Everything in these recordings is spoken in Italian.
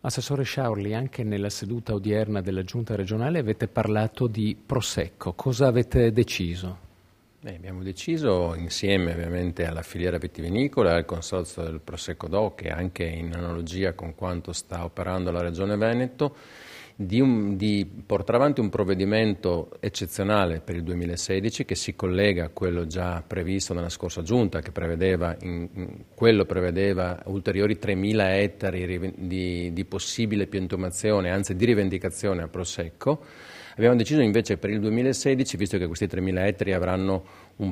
Assessore Sciaurli, anche nella seduta odierna della Giunta regionale avete parlato di Prosecco. Cosa avete deciso? Abbiamo deciso insieme ovviamente alla filiera vitivinicola e al consorzio del Prosecco DOC, e anche in analogia con quanto sta operando la Regione Veneto, di portare avanti un provvedimento eccezionale per il 2016 che si collega a quello già previsto nella scorsa Giunta, che prevedeva ulteriori 3.000 ettari di possibile piantumazione, anzi di rivendicazione a Prosecco. Abbiamo deciso invece per il 2016, visto che questi 3.000 ettari avranno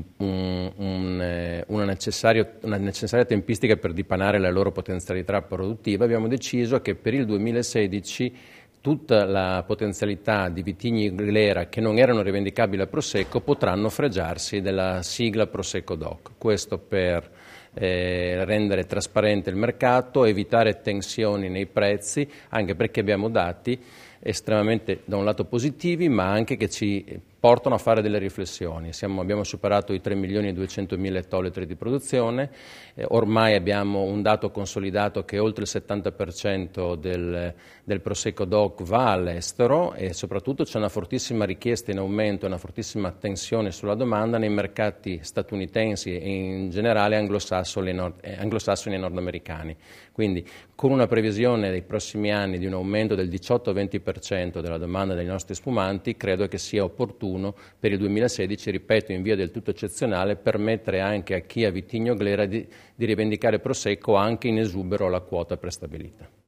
una necessaria tempistica per dipanare la loro potenzialità produttiva, abbiamo deciso che per il 2016 tutta la potenzialità di vitigni Glera che non erano rivendicabili a Prosecco potranno fregiarsi della sigla Prosecco DOC. Questo per rendere trasparente il mercato, evitare tensioni nei prezzi, anche perché abbiamo dati estremamente da un lato positivi, ma anche che ci portano a fare delle riflessioni. Abbiamo superato i 3.200.000 ettolitri di produzione, ormai abbiamo un dato consolidato che oltre il 70% del Prosecco DOC va all'estero, e soprattutto c'è una fortissima richiesta in aumento e una fortissima tensione sulla domanda nei mercati statunitensi e in generale anglosassoni e nordamericani. Quindi con una previsione dei prossimi anni di un aumento del 18-20% della domanda dei nostri spumanti, credo che sia opportuno per il 2016, ripeto, in via del tutto eccezionale, permettere anche a chi ha vitigno Glera di rivendicare Prosecco anche in esubero alla quota prestabilita.